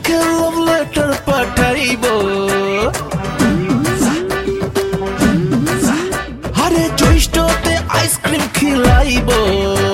তোকে love letter পাঠাইবো আরে জ্যৈষ্ঠতে ice cream খিলাইবো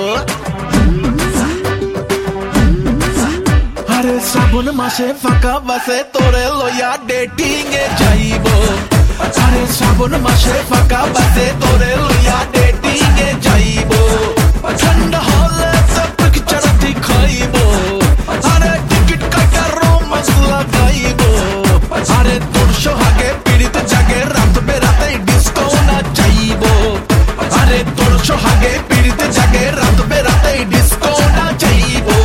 আরে শ্রাবণ মাসে ফাঁকা বাসে তোরে লইয়া ডেটিং এ যাইবো আরে শ্রাবণ মাসে ফাঁকা বাসে তোরে লইয়া ডেটিং এ যাইবো ঠান্ডা হলে তো পিকচার দেখাইবো আরে টিকিট কাটা রোমান্স লাগাইবো আরে তোর সোহাগে পীড়িত জাগে রাত বেরাতে ডিস্কো না যাইবো আরে তোর সোহাগে পীড়িত জাগে রাত বেরাতে ডিস্কো না যাইবো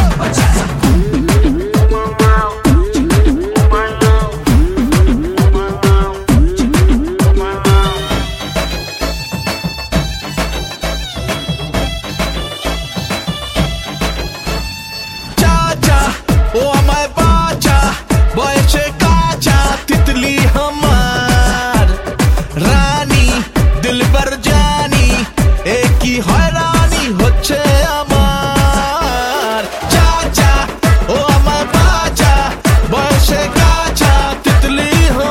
ও আমায় বাঁচা বয়সে কাঁচা তিতলি আমার রানী দিলবার জানি এ কি হয়রানি হচ্ছে আমার চাচা ও আমায় বাঁচা বয়সে কাঁচা তিতলি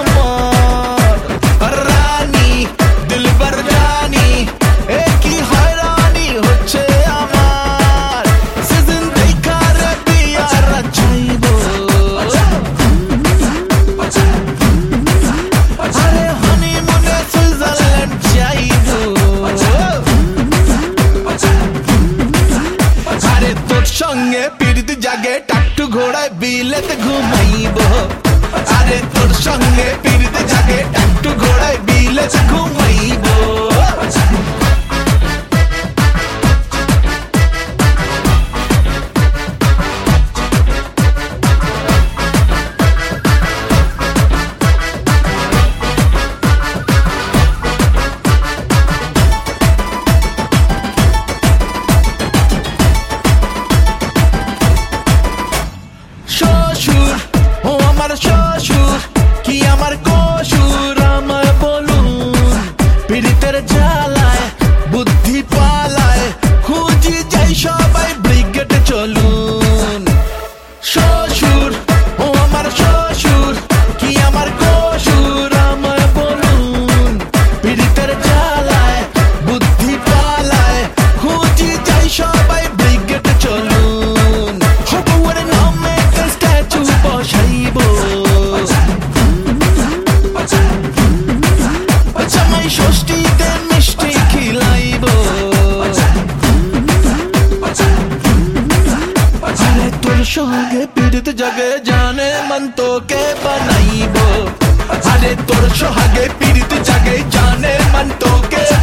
আমার রানী দিলবার জানি এ কি হয়রানি হচ্ছে আমার সিজন দেখা রে বিয়ার চাইবো আরে হানিমুনে সুইজারল্যান্ড যাইবো আরে তোর সঙ্গে পীড়িত জাগে টাট্টু ঘোড়ায় বিলেতে ঘুমাইবো আরে তোর সঙ্গে পীড়িত জাগে টাট্টু ঘোড়ায় বিলেতে ঘুমাইবো শ্বশুর ও আমার শ্বশুর কি আমার কসুর আমায় বলুন পীড়িতের জ্বালায় বুদ্ধি পালায় খুঁজি যাই সবাই ব্রিগেডে চলুন শ্বশুর ও আমার শ্বশুর কি আমার কসুর আমায় বলুন পীড়িতের জ্বালায় বুদ্ধি পালায় খুঁজি যাই সবাই ব্রিগেডে চলুন হবুয়ের নামে স্ট্যাচু বসাইবো জামাই ষষ্ঠীতে মিষ্টি খিলাইবো আরে তোর সঙ্গে পীড়িত জাগে জানে মন তোকে বানাইবো আরে তোর সোহাগে পীড়িত জাগে জানে মন তোকে